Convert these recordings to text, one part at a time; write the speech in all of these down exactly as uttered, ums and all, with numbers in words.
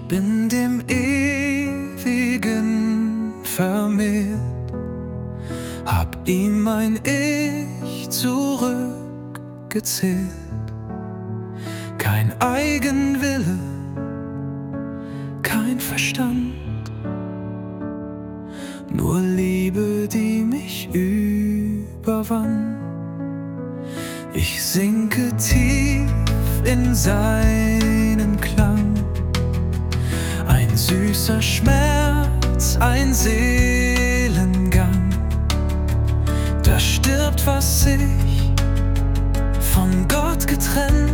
bin dem Ewigen vermehrt, hab ihm mein Ich zurückgezählt. Kein Eigenwille, kein Verstand, nur Liebe, die mich überwand. Ich sinke tief in seinen Klang, ein süßer Schmerz, ein Seelengang. Da stirbt, was sich von Gott getrennt,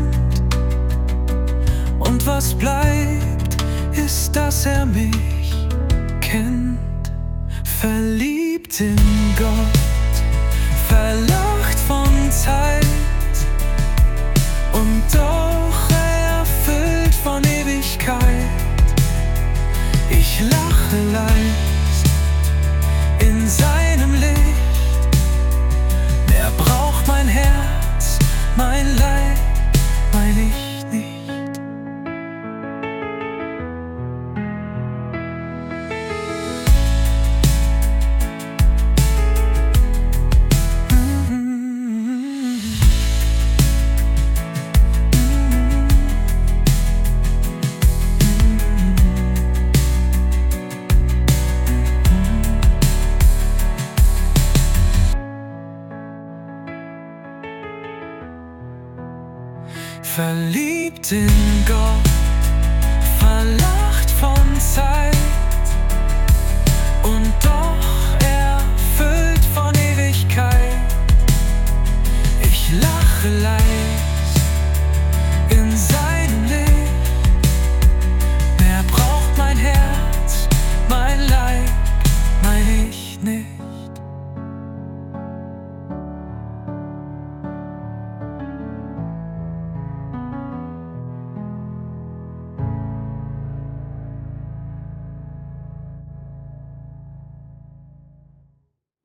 und was bleibt, ist, dass er mich kennt. Verliebt in Gott, verlacht von Zeit, und doch erfüllt von Ewigkeit. Ich lache leicht in seinem Licht, wer braucht mein Herz, mein Leid, mein Ich nicht. Verliebt in Gott, verlacht von Zeit,